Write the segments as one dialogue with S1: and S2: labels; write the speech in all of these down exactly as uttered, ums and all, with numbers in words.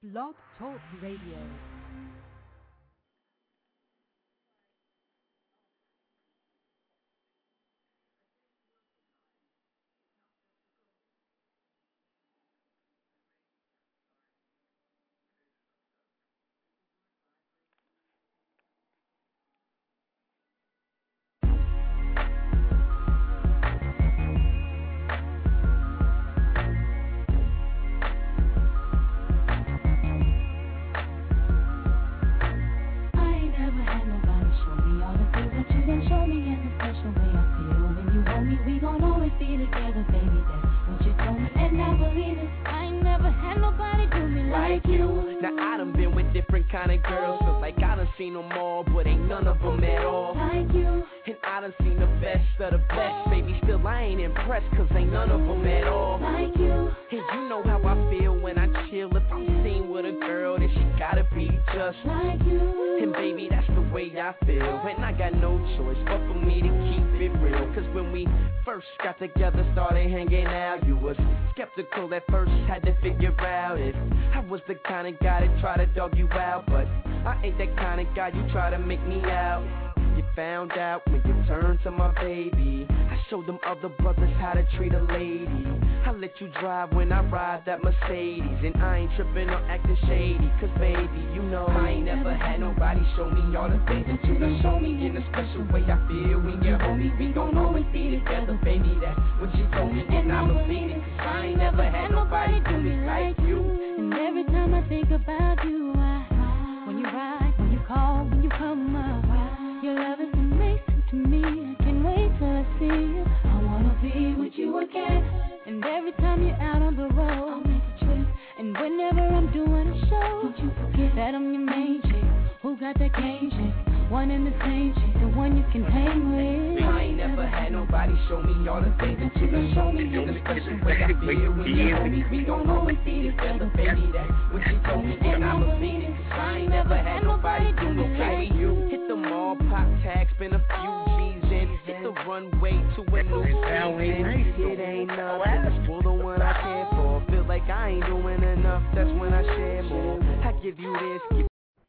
S1: Blog Talk Radio.
S2: That Mercedes, and I ain't tripping or acting shady, cause baby, you know I ain't never had nobody show me all the things that you done show me in a special way. I feel when you're homie, we gon' always be together, baby. That's what you told me, and I believe it, cause I ain't never had nobody do me like you.
S3: And every time I think about you, I, when you ride, when you call, when you come up, your love is amazing to me. I can't wait till I see you. I wanna be with you again. And every time you're out on the road, I'll make a trip. And whenever I'm doing a show, don't you forget that I'm your main chick. Who got that game chick? One and the same chick, the one you can hang with.
S2: I ain't never had nobody show me all the things that you done show me in a special way. I feel when you're homies, we gon' always be together, baby. That's what she told me, and I believe it, cause I ain't never had nobody do me like you. Hit the mall, pop tag, spend a few G's in. Hit the runway to a new season. It ain't nothing, for the one I care for. Feel like I ain't doing enough, that's when I share more. I give you this, give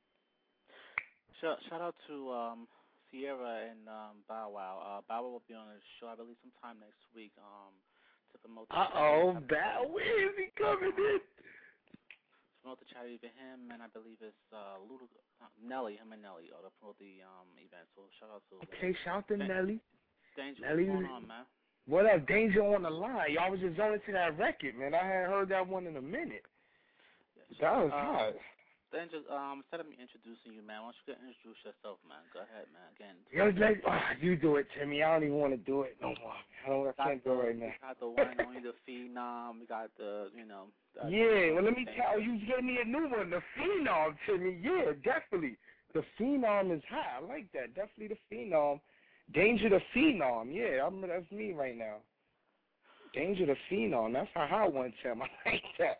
S4: Shout, shout out to um, Sierra and um, Bow Wow. Uh, Bow Wow will be on the show, I believe, sometime next week um, to promote the
S5: Uh-oh, Bow, where is he coming in?
S4: To promote the charity for him, and I believe it's uh, Ludo, uh, Nelly, him and Nelly, uh, to promote the um, event. So shout out to
S5: Okay, them. shout out to Nelly.
S4: Danger,
S5: Nelly,
S4: what's going on, man?
S5: What up, Danger on the line? Y'all was just zoning to that record, man. I hadn't heard that one in a minute.
S4: Yeah,
S5: that was
S4: uh,
S5: hot.
S4: Danger, um, instead of me introducing you, man, why don't you go introduce yourself, man? Go ahead, man. Again.
S5: Yo, let, oh, you do it, Timmy. I don't even want to do it no more. I don't. I can't do it right now.
S4: We got the one, only the Phenom. We got the, you know. The,
S5: yeah, well, let me tell you, you gave me a new one, the Phenom, Timmy. Yeah, definitely. The Phenom is hot. I like that. Definitely the Phenom. Danger the Phenom. Yeah, I'm, that's me right now. Danger the Phenom. That's how I want Tim. I like that.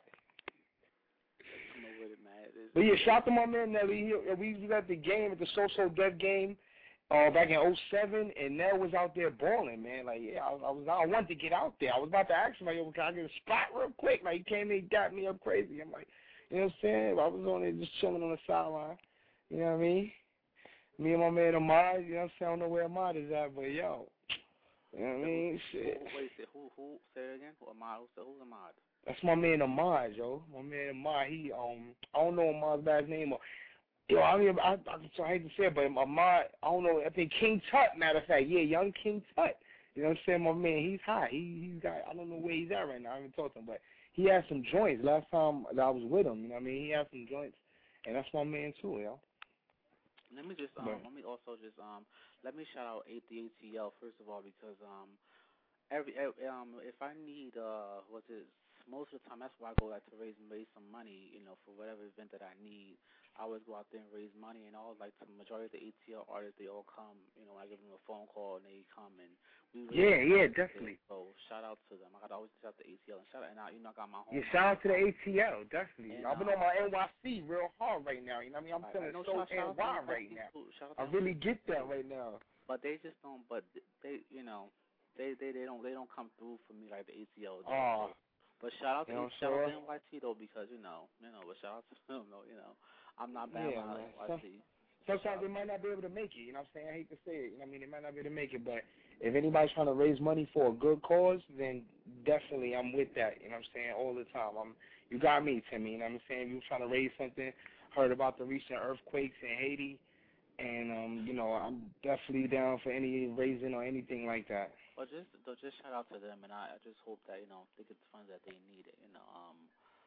S4: With it, man. It
S5: but yeah, shout out to my man Nelly. He, we was at the game, at the So-So Dev game, uh, back in oh seven, and Nell was out there balling, man. Like, yeah, I, I was, I wanted to get out there. I was about to ask him, like, yo, can I get a spot real quick? Like, he came in, he got me up crazy. I'm like, you know what I'm saying? I was on there just chilling on the sideline. You know what I mean? Me and my man Ahmad, you know what I'm saying? I don't know where Ahmad is at, but yo, you know what I mean? Shit.
S4: Wait, who, who, say it again? Who, Ahmad? Who's Ahmad?
S5: That's my man Ahmad, yo. My man Ahmad, he, um, I don't know Ahmad's last name. Or, yo, I mean, I, I, so I hate to say it, but Ahmad, I don't know, I think King Tut, matter of fact. Yeah, young King Tut. You know what I'm saying? My man, he's hot. He, he's got, I don't know where he's at right now. I haven't talked to him, but he has some joints. Last time that I was with him, you know what I mean? He has some joints, and that's my man, too, yo.
S4: Let me just, um, but, let me also just, um, let me shout out the A T L, first of all, because, um, every, every um, if I need, uh, what's it, most of the time, that's why I go like to raise raise some money, you know, for whatever event that I need. I always go out there and raise money, and all like the majority of the A T L artists, they all come. You know, I give them a phone call and they come, and we really
S5: yeah, yeah, definitely.
S4: So shout out to them. I got to always shout out to A T L and shout out, and I, you know, I got my home.
S5: Yeah, shout out to the A T L, definitely.
S4: And,
S5: I've been
S4: um,
S5: on my N Y C real hard right now. You know what I mean? I'm feeling so N Y right now. I really get that right now.
S4: But they just don't. But they, you know, they they they don't they don't come through for me like the A T L.
S5: Oh.
S4: But shout out to
S5: You know,
S4: shout out
S5: so,
S4: to N Y T though, because you know, you know, but shout out to him though, you know, I'm not bad
S5: yeah,
S4: about
S5: man.
S4: N Y T.
S5: Some, sometimes they might not be able to make it. You know what I'm saying? I hate to say it. You know what I mean? They might not be able to make it, but if anybody's trying to raise money for a good cause, then definitely I'm with that. You know what I'm saying? All the time. I'm. You got me, Timmy. You know what I'm saying? You trying to raise something. Heard about the recent earthquakes in Haiti, and um, you know, I'm definitely down for any raising or anything like that.
S4: Well, just just shout out to them, and I, I just hope that you know they get the funds that they need. You know, um,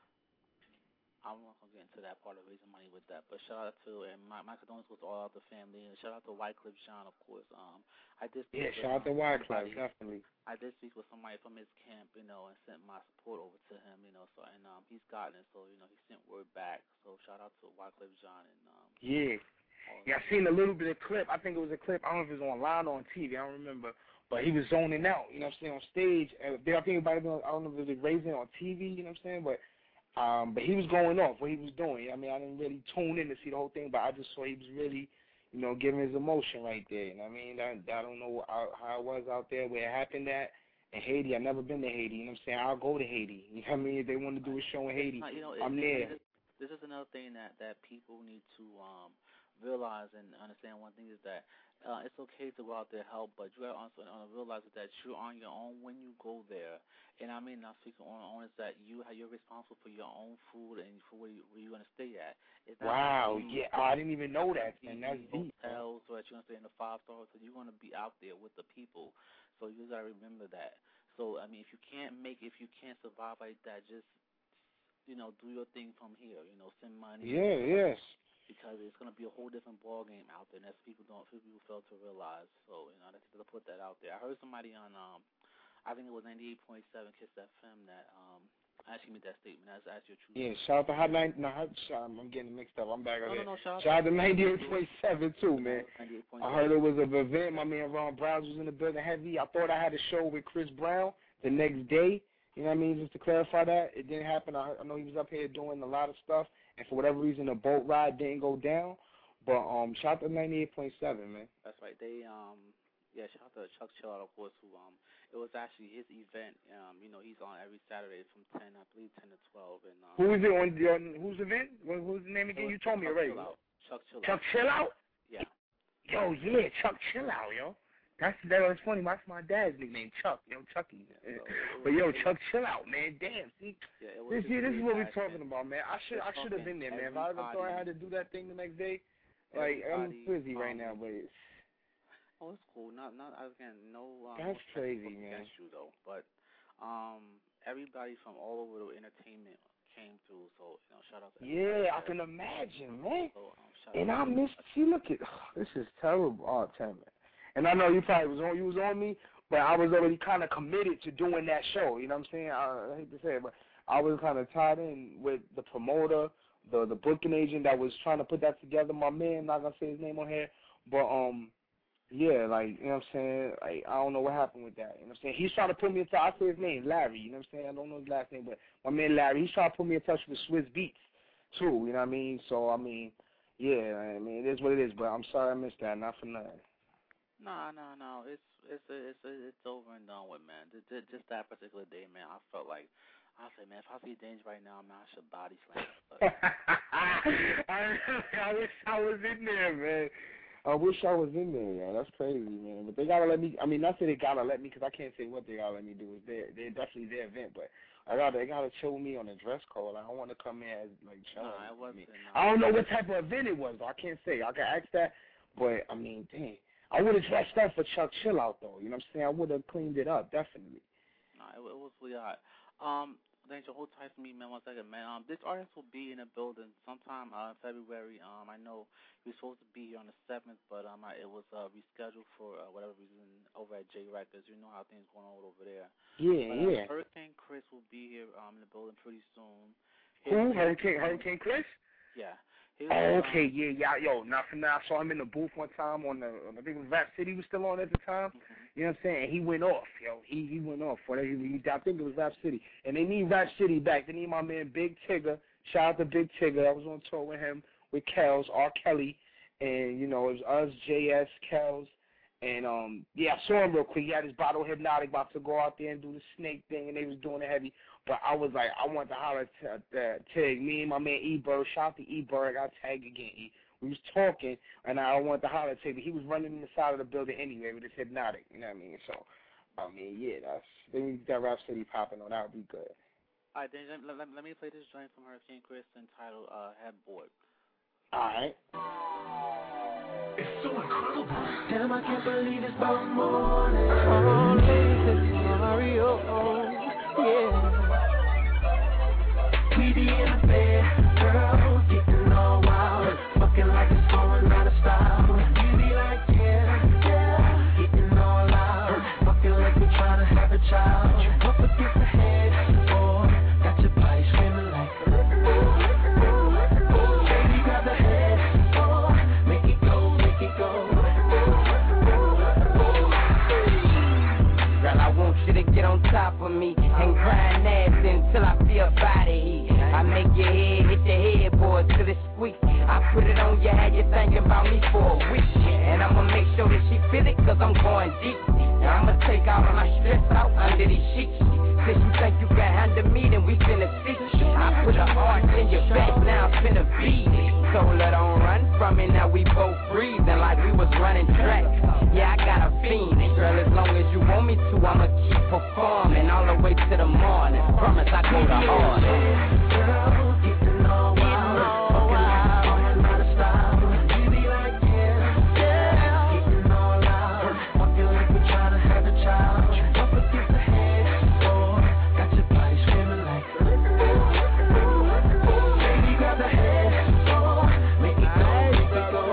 S4: I'm not gonna get into that part of raising money with that, but shout out to and my my condolences goes to all of the family, and shout out to Wycliffe Jean, of course. Um, I did speak
S5: Yeah,
S4: with,
S5: shout out to
S4: um,
S5: Wycliffe,
S4: somebody-
S5: definitely.
S4: I did speak with somebody from his camp, you know, and sent my support over to him, you know. So and um, he's gotten it, so you know he sent word back. So shout out to Wycliffe Jean and um.
S5: Yeah. Yeah, I seen a little bit of clip. I think it was a clip. I don't know if it was online or on T V. I don't remember. But he was zoning out, you know what I'm saying, on stage. Uh, I think about it, I don't know if it was raising on T V, you know what I'm saying, but um, but he was going off what he was doing. I mean, I didn't really tune in to see the whole thing, but I just saw he was really, you know, giving his emotion right there. You know what I mean? I, I don't know how, how it was out there where it happened at. In Haiti, I've never been to Haiti, you know what I'm saying? I'll go to Haiti. You know what I mean? If they want to do a show in Haiti,
S4: You know,
S5: I'm
S4: it,
S5: there.
S4: It, this is another thing that, that people need to um, realize and understand. One thing is that uh, it's okay to go out there and help, but you got to also uh, realize that you're on your own when you go there. And I mean, not speaking on own, is that you you're responsible for your own food and for where, you, where you're going to stay at. It's not
S5: Wow,
S4: like
S5: yeah, oh, I didn't even know that, and that's deep.
S4: Hotels, so that you're going to stay in the five stars, so you're going to be out there with the people. So you got to remember that. So I mean, if you can't make, if you can't survive like that, just you know, do your thing from here. You know, send money.
S5: Yeah, yes.
S4: Because it's going to be a whole different ball game out there, and that's people don't, people fail to realize. So you know, that's to put that out there. I heard somebody on, um, I think it was ninety-eight point seven Kiss F M that um actually made that statement. That's actually a true.
S5: Yeah, shout out to Hot nine. No, I'm getting mixed up. I'm back
S4: no,
S5: on
S4: no,
S5: here.
S4: no, shout,
S5: shout out to ninety-eight point seven too, man.
S4: ninety-eight point
S5: I
S4: seven.
S5: heard it was an event. My man Ron Browns was in the building heavy. I thought I had a show with Chris Brown the next day. You know what I mean? Just to clarify that, it didn't happen. I, I know he was up here doing a lot of stuff, and for whatever reason, the boat ride didn't go down. But um, shout out to ninety-eight point seven, man.
S4: That's right. They um, yeah, shout out to Chuck Chillard, of course, who um, it was actually his event. Um, you know, he's on every Saturday from ten, I believe, ten to twelve. And um,
S5: who is it on? on whose event? What, who's the name again? You told me
S4: Chuck
S5: already.
S4: Chillout. Chuck Chillout.
S5: Chuck Chillout?
S4: Yeah.
S5: Yo, yeah, Chuck Chillout, yo. That's that was funny. That's my dad's nickname, Chuck. Yo, Chucky.
S4: Yeah, so
S5: but yo, Chuck Chillout, man. Damn. See,
S4: yeah, it was
S5: this, yeah, this is what we're
S4: passion.
S5: talking about, man. I should I should have been there, man. If I ever thought I had to do that thing the next day, like I'm busy right now, but it's.
S4: Oh, it's cool. Not, not again. No. Um,
S5: That's
S4: no
S5: crazy, man.
S4: Against you though, but um, everybody from all over the entertainment came through. So you know, shout out to.
S5: Yeah, I can imagine, man.
S4: So, um,
S5: and I missed. See, look at oh, this is terrible, oh, Tim, man. And I know you probably was on. You was on me, but I was already kind of committed to doing that show. You know what I'm saying? I, I hate to say it, but I was kind of tied in with the promoter, the the booking agent that was trying to put that together. My man, not gonna say his name on here, but um. Yeah, like, you know what I'm saying? Like, I don't know what happened with that. You know what I'm saying? He's trying to put me in touch. I say his name, Larry. You know what I'm saying? I don't know his last name, but my man Larry, he's trying to put me in touch with Swiss Beats, too. You know what I mean? So, I mean, yeah, I mean, it is what it is, but I'm sorry I missed that. Not for nothing.
S4: No, no, no. It's it's it's it's over and done with, man. Just, just that particular day, man. I felt like I said, man, if I see Danger right now, man, I should body slam.
S5: I, I wish I was in there, man. I wish I was in there, yeah. That's crazy, man. But they gotta let me. I mean, not that they gotta let me, because I can't say what they gotta let me do. It's their, they're definitely their event, but I gotta, they gotta chill me on the dress code. I don't want to come in as like.
S4: No, it wasn't.
S5: I don't know what type of event it was, though. I can't say. I can ask that, but I mean, dang, I would have dressed up for Chuck Chillout, though. You know what I'm saying? I would have cleaned it up, definitely.
S4: No, it, it was really hot. Um. Danger, hold tight for me, man. One second, man. Um, this artist will be in the building sometime uh, in February. Um, I know he was supposed to be here on the seventh, but um, I, it was uh, rescheduled for uh, whatever reason over at J Records. You know how things going on over there.
S5: Yeah,
S4: but, uh,
S5: yeah.
S4: Hurricane Chris will be here um, in the building pretty soon.
S5: Who? Hurricane Hurricane Chris?
S4: Yeah.
S5: Oh, okay, yeah, yeah, yo, not for now. I saw him in the booth one time on the, on, I think it was Rap City was still on at the time.
S4: Mm-hmm.
S5: You know what I'm saying? And he went off, yo. He he went off. Whatever he, he, I think it was Rap City. And they need Rap City back. They need my man Big Tigger. Shout out to Big Tigger. I was on tour with him, with Kels, R. Kelly, and, you know, it was us, J S, Kels, And, um, yeah, I saw him real quick. He had his bottle of Hypnotic about to go out there and do the snake thing, and they was doing it heavy. But I was like, I want to holler at uh, Tig. Me and my man E-Bird, shout out to E-Bird, I got tagged again. E. We was talking, and I wanted to holler at Tig, but he was running in the side of the building anyway with his Hypnotic, you know what I mean? So, I mean, yeah, that's, then we got Rhapsody popping on. That would be good.
S4: All right, then let, let, let me play this joint from Hurricane Chris entitled uh, Headboard.
S5: All right.
S2: It's so incredible. Damn, I can't believe it's about morning. Oh, ladies, Mario. Yeah. We be in the bed, girl, getting all wild, fucking like it's going out of style. You be like, yeah, yeah, getting all loud, fucking like we trying to have a child. You up against the head, boy, got your body screaming like, baby, grab the head, boy, make it go, make it go. Girl, I want you to get on top of me and grind nasty until I feel body heat. I make your head hit the headboard till it squeaks. I put it on your head, you thinking about me for a week. And I'ma make sure that she feel it, cause I'm going deep. Now I'ma take all of my stress out under these sheets. Since you think you can handle me, then we finna see. I put an arch in your back, now I'm finna beat. So let on run from me, now we both breathing like we was running track. Yeah, I got a fiend, girl, as long as you want me to, I'ma keep performing all the way to the morning. Promise I go the hard. Girl, getting all wild, fucking like going out of style. You be like, yeah, yeah, getting all loud, fucking like we tryna have a child. You up against the head, boy, got your body screaming like, baby, grab the head, boy, make it go, make it go.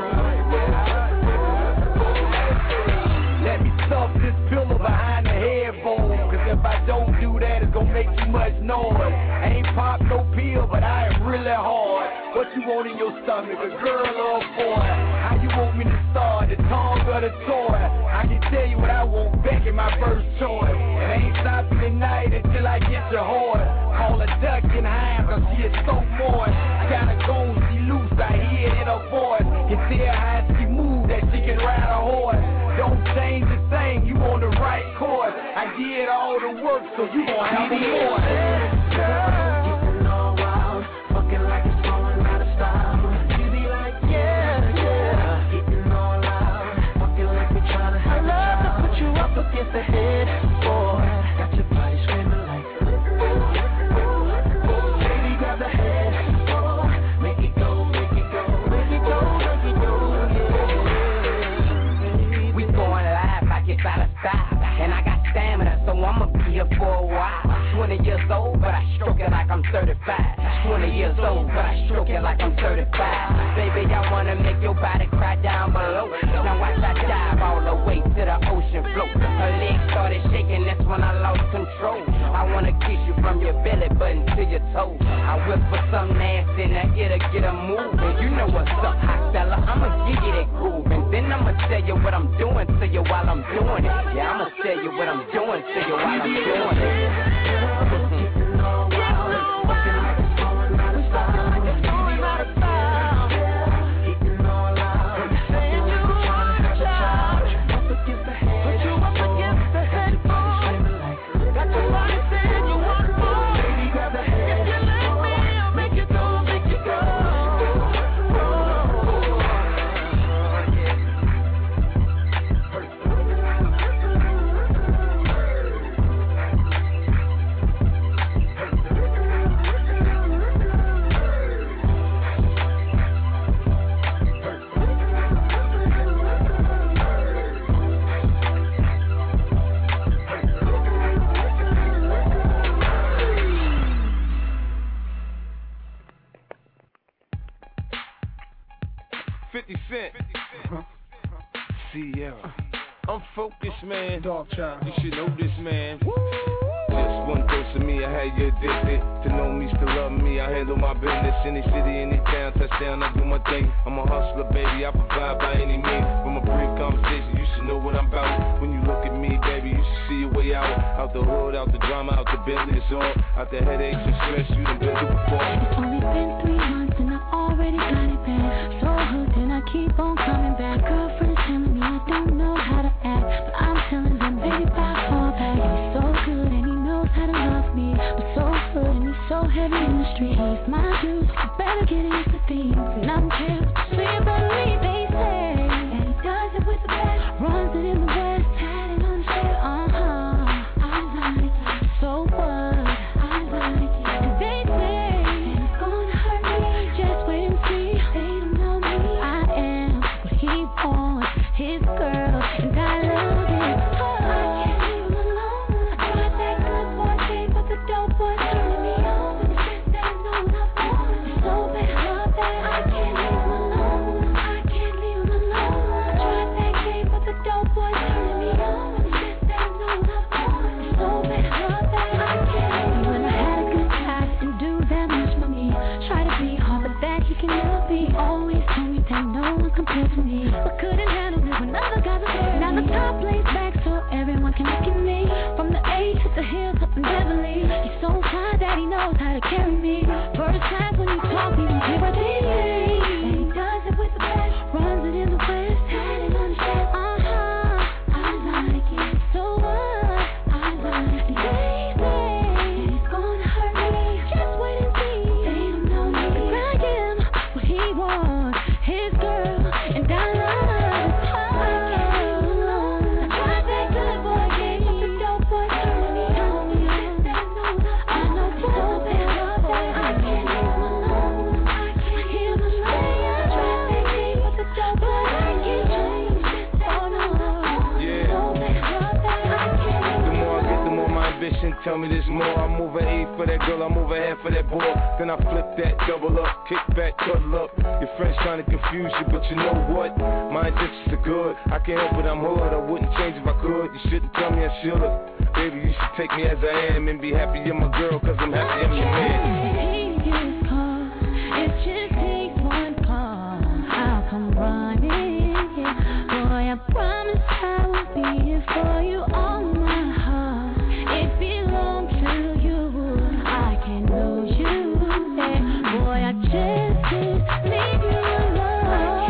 S2: Let me stuff this pillow behind the headboard, cause if I don't do that, it's gonna make too much noise. I ain't pop no pill, but I am really hard. What you want in your stomach, a girl or a boy? How you want me to start, the tongue or the toy? I can tell you what I want back in my first choice. And I ain't stopping tonight until I get your horn. Call a duck and high, cause she is so moist. I gotta go, she loose, I hear it in her voice. Can tell how she move, that she can ride a horse. Don't change the thing, you on the right course. I did all the work, so you gon' have a more. Girl, getting all wild, fucking like it's going out of style. You be like, yeah, yeah, getting all loud, fucking like we tryna have a child. I love to put you up against the head, boy, got your body screaming like, baby, grab the head, boy, make it go, make it go, make it go, make it go, yeah. We going live like it's out of style, and I got stamina, so I'ma be here for a while. twenty years old, but I stroke it like I'm thirty-five. twenty years old, but I stroke it like I'm thirty-five. Baby, I wanna make your body cry down below. Now watch I dive all the way to the ocean floor. Her legs started shaking, that's when I lost control. I wanna kiss you from your belly button to your toes. I whisper some nasty in the ear to get a move. And you know what's up, hot fella, I'ma give you that groove. And then I'ma tell you what I'm doing to you while I'm doing it. Yeah, I'ma tell you what I'm doing to you while I'm doing it. Getting all wild, fucking like it's going out of style. Going out of style. Getting all loud, fucking like we're trying to have a child. Up against the head, put you up against the head, boy. Got your body saying you want more. Baby, grab the head, if you let me, I'll make it go, make it go.
S6: fifty Cent. Sierra. I'm focused, man. Dog child. You should know this, man. Woo! Just one dose of me, I had you addicted. To know me, still love me, I handle my business. Any city, any town, touchdown, I do my thing. I'm a hustler, baby, I provide by any means. From a brief conversation, you should know what I'm about. When you look at me, baby, you should see your way out. Out the hood, out the drama, out the Bentley, it's all. Out the headaches and stress, you done been through before.
S3: It's only been three months and I already got it bad. So hooked and I keep on coming back. Girlfriend's telling me I don't know how to that you can never be. Always told me that no one compared to me, but couldn't handle it when other guys were there. Now the top lays back so everyone can look at me. From the A to the hills up in Beverly, he's so fine that he knows how to carry me. First class when you talk, he don't care what they say. And he does it with the best, runs it in the west, had it on the chest. Uh-huh, I like it. So what? I like it. They say it's gonna hurt me. Just wait and see. They don't know me. 'Cause I am what he wants, his girl, and I love her. I tried that good boy game, but the dope boy turned me on. I know so bad, I can't leave him alone. I can't hear him say I tried that game, but the dope boy I can't change. Oh no,
S6: Yeah.
S3: so bad, I can't.
S6: The more I get, the more my ambition tell me there's more. I move an eight for that girl, I move a half for that boy. Then I flip that, double up, kick back, cuddle up. Your friends trying to confuse you, but you know what? My intentions are good. I can't help it, I'm hood. I wouldn't change if I could. You shouldn't tell me I should've. Baby, you should take me as I am and be happy you're my girl, cause I'm happy I'm your man.
S3: It just takes one call. I'll come running. Boy, I promise I will be here for you all my heart. It belongs to you. I can't lose you. Boy, I just can't leave you alone.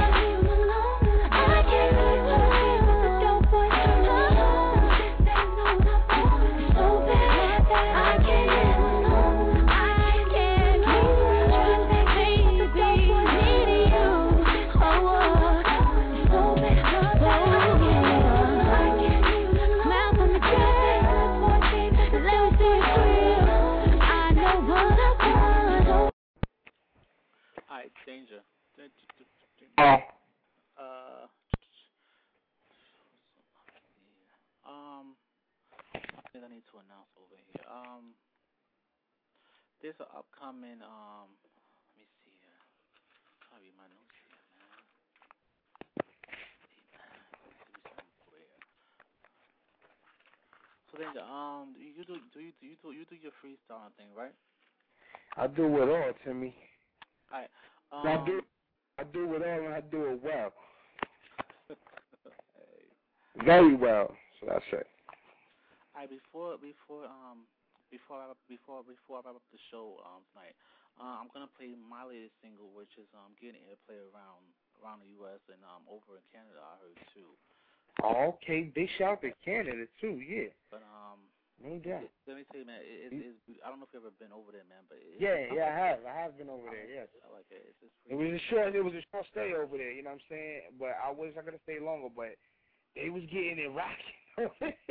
S3: I can't leave you alone. But the dope boy turned me on. So bad, I can't live alone. I can't leave you, baby, needing you. Oh, so bad, oh yeah. I can't leave you alone. Mouth on the track, let me see it real. I know what I want.
S4: Alright, Danger.
S5: Oh.
S4: Uh, um, I think I need to announce over here. Um, there's an upcoming, um, let me see here. I'll read my notes here, man. Hey, man, let me see something over here. So Danger, um, do you do, do you do you do you do your freestyle thing, right?
S5: I do it all, Timmy.
S4: Alright, um,
S5: I do I do it all and I do it well.
S4: hey.
S5: Very well, should I say.
S4: Alright, before before um before I before before I wrap up the show um tonight, uh, I'm gonna play my latest single, which is um getting airplay around around the U S and um over in Canada. I heard too.
S5: Oh, okay, big shout to Canada too, yeah.
S4: But um,
S5: No doubt.
S4: let me tell you, man, it, it, it's I don't know if you've ever been over there, man, but it,
S5: Yeah, yeah, I have. I have been over there, yes.
S4: I like it. It's just
S5: It was a short it was a short stay over there, you know what I'm saying? But I was not gonna stay longer, but they was getting it rocking.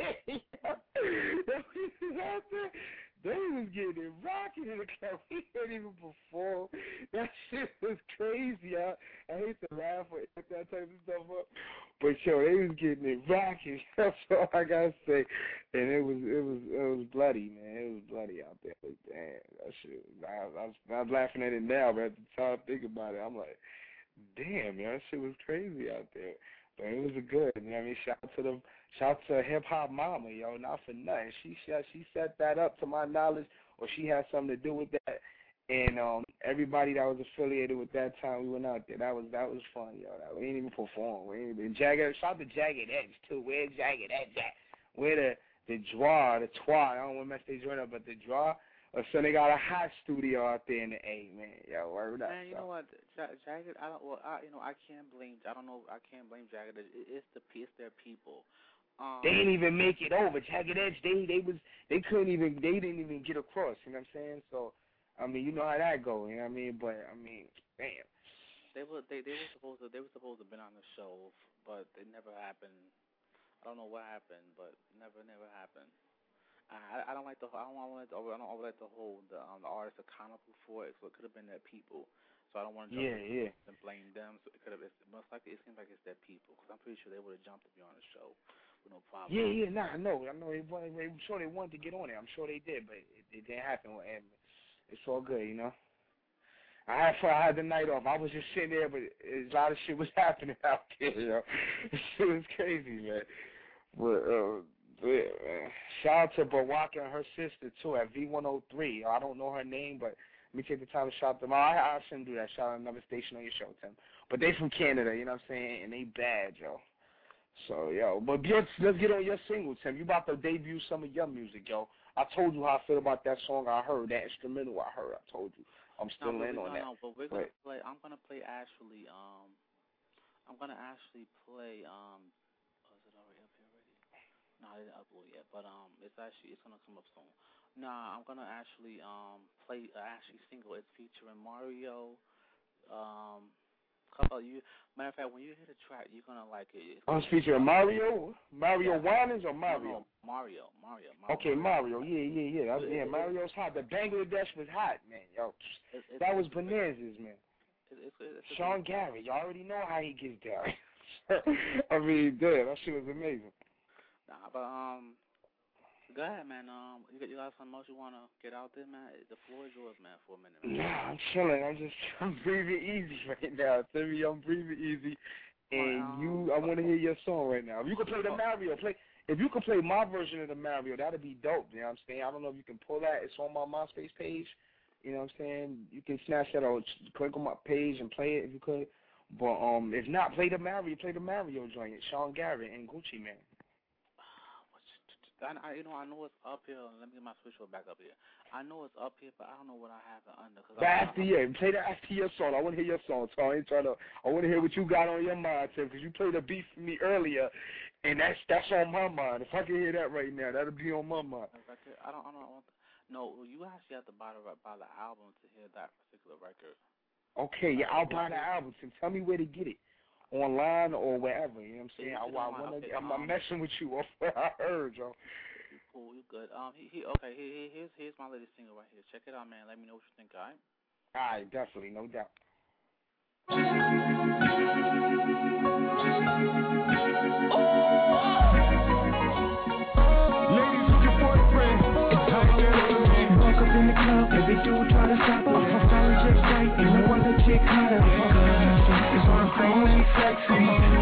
S5: They was getting it rocking in the club. We didn't even perform. That shit was crazy. I, I hate to laugh or that type of stuff up, but yo, they was getting it rocking. That's all I gotta say. And it was it was it was bloody, man. It was bloody out there. Like, damn, that shit. I, I was I'm laughing at it now, but at the time I think about it, I'm like, damn, man, that shit was crazy out there. But it was a good, you know what I mean? Shout out to them, shout out to Hip Hop Mama, yo, not for nothing. She she set that up to my knowledge, or she had something to do with that. And um, everybody that was affiliated with that time, we went out there. That was that was fun, yo. That, we ain't even perform. We ain't even Jagged. Shout out to Jagged Edge too. Where's Jagged Edge at? Where the the draw, the twa? I don't want to mess they joint up, but the draw. So they got a hot studio out there in the A, man. Yo, word up.
S4: Man, you
S5: so.
S4: know what, J- Jagged? I don't. Well, I, you know, I can't blame. I don't know. I can't blame Jagged. It, it's the it's their people. Um,
S5: They didn't even make it over. Jagged Edge. They they was they couldn't even they didn't even get across. You know what I'm saying? So, I mean, you know how that go. You know what I mean? But I mean, damn.
S4: They were they they were supposed to they were supposed to have been on the show, but it never happened. I don't know what happened, but never never happened. I, I don't like the I don't want to I don't like the whole the um the artist accountable for it. So it could have been their people. So I don't want to jump
S5: Yeah, yeah.
S4: and blame them. So it could have it's, most likely it seems like it's their people because I'm pretty sure they would have jumped to be on the show with no problem.
S5: Yeah, yeah, nah, I know, I know. They, they, I'm sure they wanted to get on there. I'm sure they did, but it, it didn't happen. And it's all good, you know. I had I had the night off. I was just sitting there, but a lot of shit was happening out there, you know. It was crazy, man. But uh. Yeah, man. Shout out to Bawaka and her sister, too, at V one oh three. I don't know her name, but Let me take the time to shout them out. I, I shouldn't do that. Shout out another station on your show, Tim. But they from Canada, you know what I'm saying? And they bad, yo. So, yo. But let's, let's get on your single, Tim. You about to debut some of your music, yo. I told you how I feel about that song I heard, that instrumental I heard. I told you. I'm still
S4: no,
S5: in on
S4: no,
S5: that.
S4: No, but we're gonna
S5: right.
S4: play. I'm gonna play actually. Um, I'm gonna actually play. Um, oh, is it already up here already? No, I didn't upload yet. But um, it's actually it's gonna come up soon. Nah, I'm gonna actually um play uh, actually single. It's featuring Mario. Um, couple you. Matter of fact, when you hear the track, you're gonna like it.
S5: Oh, it's featuring Mario, Mario
S4: yeah.
S5: Winans or Mario?
S4: No, no, Mario, Mario, Mario.
S5: Okay, Mario. Yeah, yeah, yeah. That, yeah, Mario's hot. The Bangladesh was hot, man. Yo,
S4: it, it,
S5: that was bananas, man.
S4: It, it, it, it's
S5: Sean Gary, you already know how he gets down. I mean, damn, that shit was amazing.
S4: Nah, but um. Go ahead, man. Um, you got you got something else you wanna get out there, man? The floor is yours, man, for a minute. Man.
S5: Nah, I'm chilling. I'm just I'm breathing easy right now. Timmy, I'm breathing easy, and um, you, I want to hear your song right now. If you can play the Mario, play. If you can play my version of the Mario, that'd be dope. You know what I'm saying? I don't know if you can pull that. It's on my MySpace page. You know what I'm saying? You can snatch that or click on my page and play it if you could. But um, if not, play the Mario. Play the Mario joint. Sean Garrett and Gucci Mane.
S4: I, I, you know, I know it's up here. Let me get my switch back up here. I know it's up here, but I don't know what I have it under. Cause
S5: but
S4: I,
S5: after I, yeah, play that after your song. I want to hear your song, so I ain't trying to. I want to hear what you got on your mind, Tim, because you played a beat for me earlier, and that's that's on my mind. If I can hear that right now, that'll be on my mind.
S4: I don't, I don't, I don't no, you actually have to buy the buy the album to hear that particular record.
S5: Okay, yeah, I'll buy the album. Tim, tell me where to get it. Online or wherever, you know what I'm saying? I, I wanna, okay, I'm, um, I'm messing with you off what I heard, yo.
S4: You cool, you good. Um, he, he okay. He, he, here's here's my latest single right here. Check it out, man. Let me know what you think, all right?
S5: All right, definitely, no doubt.
S6: Ladies with your boyfriend,
S2: walk up in the club, every dude try to stop us. My style is just right, and no other chick hotter. It's on the phone and sexy.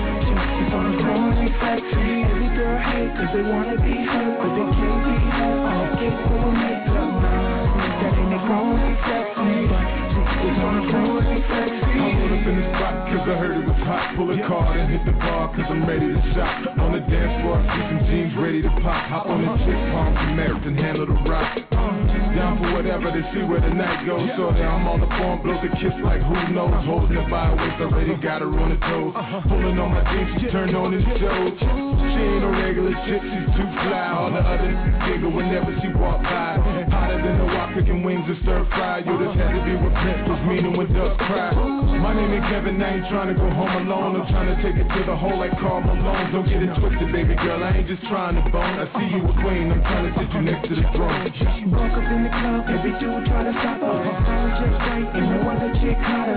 S2: It's on the phone and sexy. Every girl hate, cause they wanna be her, but they can't be her. All get full of makeup. That ain't it wrong and sexy. It's on the phone and sexy.
S6: I pulled up in the spot cause I heard it was hot. Pull a card and hit the bar cause I'm ready to shop. On the dance floor, I see some jeans ready to pop. Hop on the chick, palm some merits and handle the rock. Down for whatever to see where the night goes. So now I'm on the phone, blows a kiss like who knows. Holding it by her waist, already got her on the toes. Pulling on my jeans, she turned on and showed. She ain't no regular chick, she's too fly. All the others giggle whenever she walk by. Hotter than the wok, cooking wings and stir fry. Yo, this had to be what Prince was meaning when Ducks cry. My name is Kevin, I ain't trying to go home alone. I'm trying to take it to the hole like Karl Malone. Don't get it twisted, baby girl, I ain't just trying to bone. I see you a queen, I'm trying to sit you next to the throne.
S2: She woke up in the club, every dude try to stop her. Her style is just right, and no other chick hotter.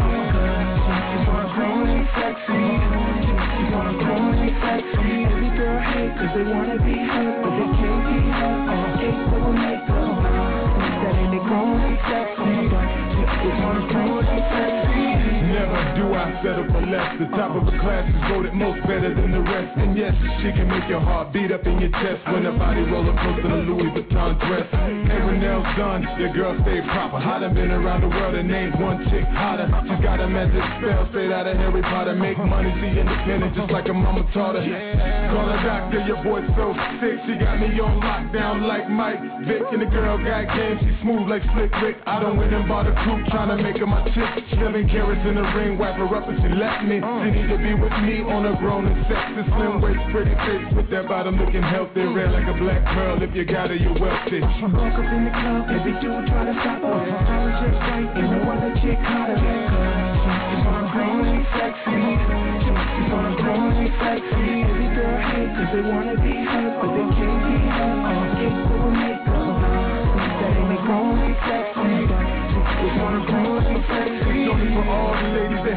S2: She's on the phone and sexy. She's on the phone and sexy. Every girl hate, cause they wanna be her, but they can't be her. All eight full of makeup. That ain't it grown and sexy. She's on the phone and sexy.
S6: Never do I settle for less. The top of the class is voted most better than the rest. And yes, she can make your heart beat up in your chest when her body roller coaster in a Louis Vuitton dress. And when nails done, your girl stay proper. I done been around the world and ain't one chick hotter. She's got a magic spell straight out of Harry Potter. Make money, she independent just like her mama taught her. Call her doctor, your boy's so sick. She got me on lockdown like Mike Vick. And the girl got game, she smooth like Slick Rick. I done went and bought a coupe trying to make her my chick. Seven carats in the ring, wipe her up and she left me. She need to be with me on a grown and sexy. Slim waist, pretty face with that bottom looking healthy. Red like a black pearl, if you got her, you're wealthy.
S2: She woke up in the club, every dude try to stop her. Her style is just right, and no other chick hotter. She's on the grown and sexy. She's on the grown and sexy. Every girl hate, cause they wanna be her, but they can't be her. All get full of makeup. That ain't it grown and sexy. She's on the grown and sexy.
S6: It's only for all the ladies that handle their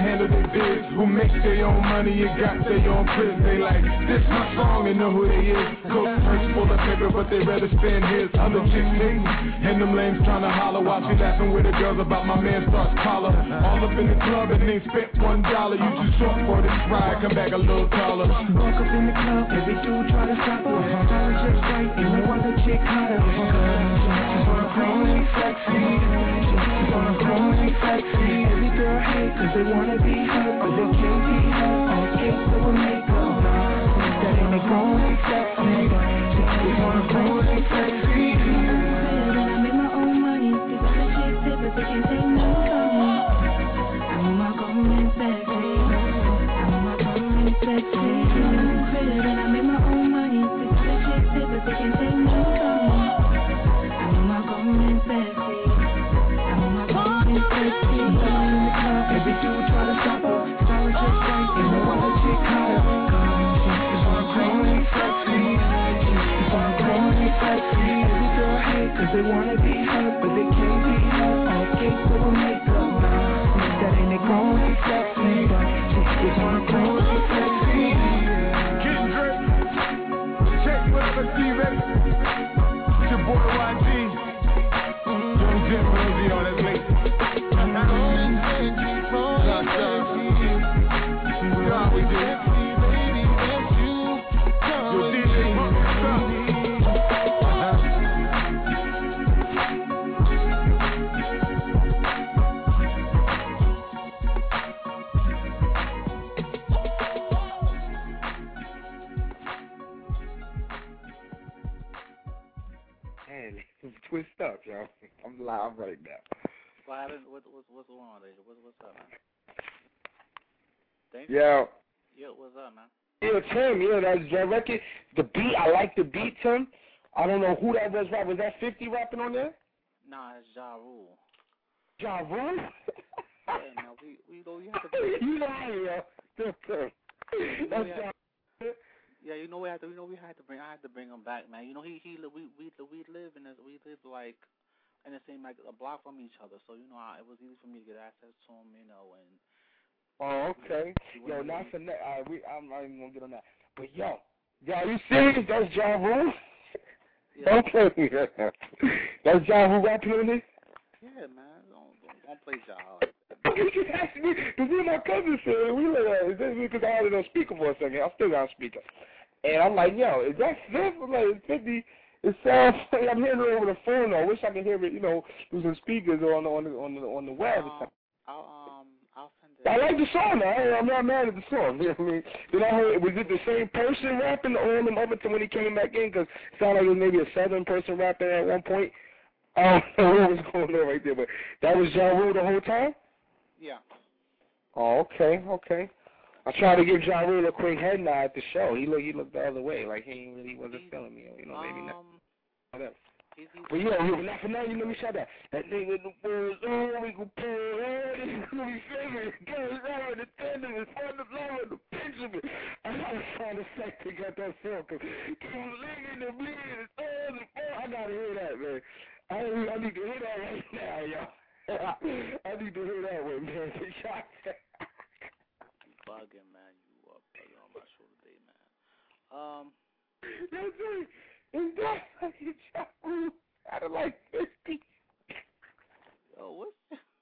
S7: biz, who make their own money and got their own biz. They like, this my song and know who they is. Coke purse full of paper, but they rather spend his. Other chicks hating, and them lames trying to holler while she laughing with the girls about my man starts collar. All up in the club and they spent one dollar. You too short for this ride, come back a little taller.
S2: Woke up in the club, every dude try to stop her. Time just right, ain't no other chick hotter. She's on a chronic sexy. She's on a chronic sexy. Every girl hate cause they wanna be her, but they can't be her. All cakes over makeup. That ain't a chronic sexy. She's on a chronic sexy. I make my own money. These other chicks say but they can't take no money. I'm on my chronic sexy. I'm on my chronic sexy. Crib and I make my own money. These other chicks say but they can't take no money. I'm on my chronic sexy. I'm on my chronic sexy. Every dude try to stop her. Style just right, ain't no other chick hotter. She's on a chronic sexy. She's on a chronic sexy. Every girl hate cause they wanna be her, but they can't be her. All cakes over makeup. That ain't a chronic sexy. She's on a chronic sexy.
S7: Getting great. Check whatever see, baby. It's your boy Y G. Young Jim Rosie on his late. God, we did. Yo, D J Monk, what's up?
S5: Man, twist up, yo. I'm live right now.
S4: What happened? What, what's, what's going on, Deja? What's, what's up, man? Deja?
S5: Yo.
S4: Yo, what's up, man?
S5: Yeah, Tim, yeah, that's that record. The beat, I like the beat, Tim. I don't know who that was rapping. Was that fifty rapping on there?
S4: Nah, it's Ja Rule.
S5: Ja Rule?
S4: Yeah, man, we, we, we have to...
S5: You know, yo. Tim, Tim. That's Ja Rule.
S4: Yeah, you know we had to. You know we had to bring. I had to bring him back, man. You know he he we we we live in this. We live like in the same like a block from each other. So you know I, it was easy for me to get access to him. You know and.
S5: Oh, okay. Yo, not for that. Uh, we, I'm not even gonna get on that. But yo, yo, are you serious? That's Ja Rule?
S4: Yeah.
S5: Don't play me. That's Ja Rule rapping on this?
S4: Yeah, man. Don't don't, don't play Ja.
S5: You just asked me, because me and my cousin said, we look at it, this is because I had it on speaker for a second. I still got on speaker. And I'm like, yo, is that Smith? I'm like, it's fifty. It sounds like I'm hearing it over the phone, though. I wish I could hear it, you know, through some speakers or on the, on the, on the, on the web or something.
S4: I'll, um, I'll send it.
S5: I like the song, though. I'm not mad at the song. You know what I mean? Then I heard, was it the same person rapping on them up until when he came back in? Because it sounded like it was maybe a southern person rapping at one point. I don't know what was going on right there, but that was Ja Rule the whole time?
S4: Yeah.
S5: Oh, okay, okay. I tried to give Ja Rule a quick head nod at the show. He looked, he looked the other way, like he really wasn't
S4: he's,
S5: feeling me. You know, maybe
S4: um,
S5: not. Whatever.
S4: He's, he's,
S5: But yeah, yeah, not for now. You let me shut that. That nigga in the words, oh, we can pull it. He's gonna be famous. Girls out in the tendon, it's fun to love in the Benjamin. I gotta find a sec to get that song. Cause he was living the bleeding, it's all the phone. I gotta hear that, man. I, I need to hear that right now, yo. I need to hear that one, man.
S4: Bugging, man. You are bugging on my show today, man. Um,
S5: yo, dude, is that fucking Ja Rule out of like fifty?
S4: Yo, what?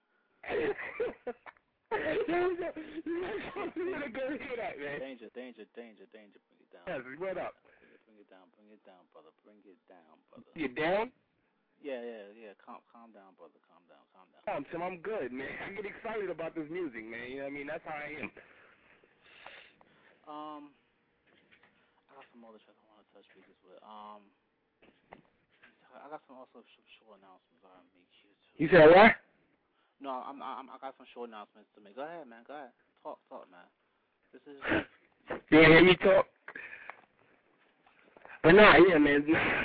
S5: Yo, yo, you gotta go hear that, man.
S4: Danger, danger, danger, danger. Bring it down.
S5: Yes, what up?
S4: Bring it down, bring it down, brother. Bring it down, brother.
S5: You down?
S4: Yeah, yeah, yeah. Calm, calm down, brother. Calm down, calm down.
S5: Calm, Tim. I'm good, man. I get excited about this music, man. You know what I mean? That's how I am.
S4: Um, I got some other tracks I want to touch bases with. Um, I got some also some short announcements I want to make here too.
S5: You said what?
S4: No, I'm, I'm, I got some short announcements to make. Go ahead, man. Go ahead. Talk, talk, man. This is.
S5: You hear me talk? But nah, yeah, man.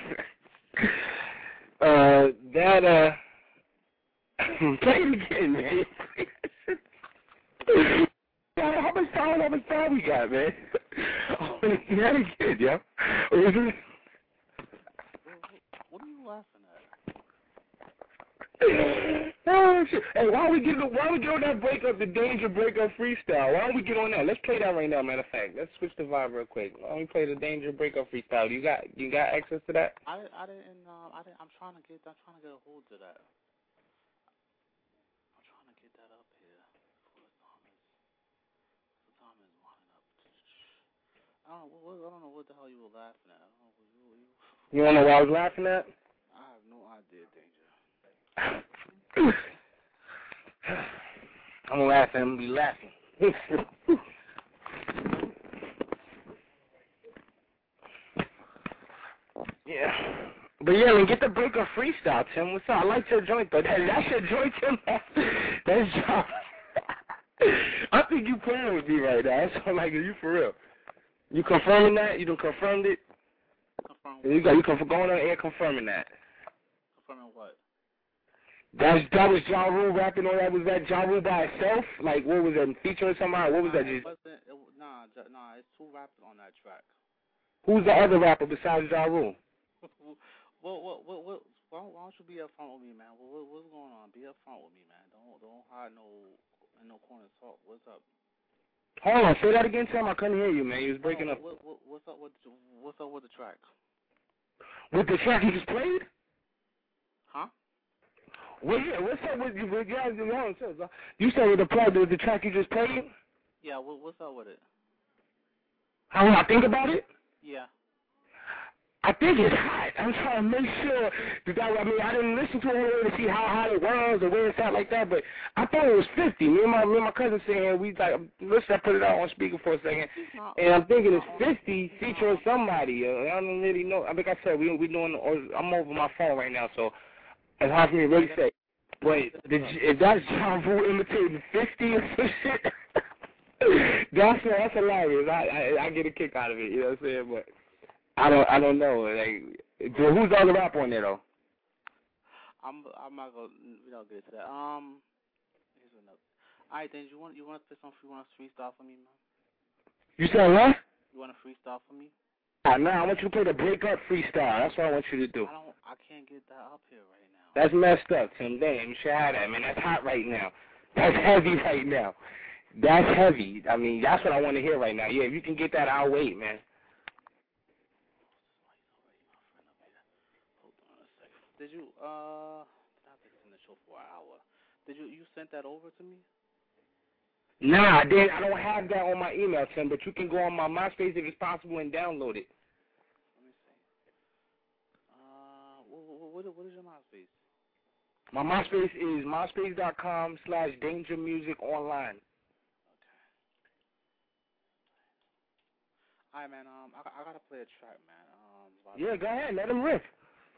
S5: Uh, that, uh, play it again, man. How much time, how much time we got, man? Oh, that again, yo. Or is it?
S4: What are you laughing at?
S5: Oh shit! Hey, why don't we get why don't we get on that breakup, the Danger Breakup freestyle? Why don't we get on that? Let's play that right now. Matter of fact, let's switch the vibe real quick. Why don't we play the Danger Breakup freestyle? You got you got access to that?
S4: I I didn't um I didn't I'm trying to get I'm trying to get a hold of that. I'm trying to get that up here before the time is the time is winding up. I don't know what I don't know what the hell you were laughing at. I don't know what you you.
S5: You don't know what I was laughing at?
S4: I have no idea, Danger.
S5: I'm laughing. I'm gonna be laughing. Yeah, but yeah, man, get the breakup freestyle, Tim. What's up? I like your joint, though. That, that's your joint, Tim. That's your... I think you playing with me right now. That's all like, are you for real? You confirming that? You done confirmed it?
S4: Confirm.
S5: You got you conf- going on air confirming that.
S4: Confirming what?
S5: That that was Ja Rule rapping on that. Was that Ja Rule by itself? Like, what was that, featuring somebody? What was
S4: nah,
S5: that?
S4: it
S5: Just...
S4: wasn't, it, nah, nah, it's two rappers on that track.
S5: Who's the other rapper besides Ja Rule?
S4: What, what, what, what, why, why don't you be up front with me, man? What, what, what's going on? Be up front with me, man. Don't, don't hide no, in no corner talk. What's up?
S5: Hold on, say that again, Tim. I couldn't hear you, man. You was breaking
S4: oh,
S5: up.
S4: What, what, what's up with, what's up with the track?
S5: With the track you just played?
S4: Huh?
S5: Well, yeah, what's up with you? With guys, you said with the play, with the track you just played?
S4: Yeah, what, what's up with it?
S5: How do I think about it?
S4: Yeah.
S5: I think it's hot. I'm trying to make sure that, that I mean, I didn't listen to it all the way to see how hot it was or where it's at like that, but I thought it was fifty. Me and my me and my cousin saying we like, listen, I put it out on speaker for a second, and I'm thinking it's fifty featuring somebody. Uh, I don't really know. Like I said, we we doing. I'm over my phone right now, so it's hard for me to really say. But did you, if that's Ja Rule imitating fifty or some shit, that's that's hilarious. I, I I get a kick out of it. You know what I'm saying? But I don't I don't know. Like, who's the other rapper on there though?
S4: I'm I'm not gonna we don't get into that. Um, here's another. All right, then you want you want to play some you want to freestyle for me, man?
S5: You said what?
S4: You want to freestyle for me?
S5: Uh, no, I want you to play the breakup freestyle. That's what I want you to do.
S4: I don't I can't get that up here right now.
S5: That's messed up, Tim. Damn, you should have that, man. That's hot right now. That's heavy right now. That's heavy. I mean, that's what I want to hear right now. Yeah, if you can get that, I'll wait, man.
S4: Did you, uh, I think it's in the show for an hour. Did you, you sent that over to me?
S5: Nah, I didn't. I don't have that on my email, Tim, but you can go on my MySpace if it's possible and download it.
S4: Let me see. Uh, what, what, what is your MySpace?
S5: My MySpace is myspace.com slash Danger Music Online.
S4: Okay. All right, man, um, I, I got to play a track, man. Um,
S5: yeah, go ahead. Let him riff.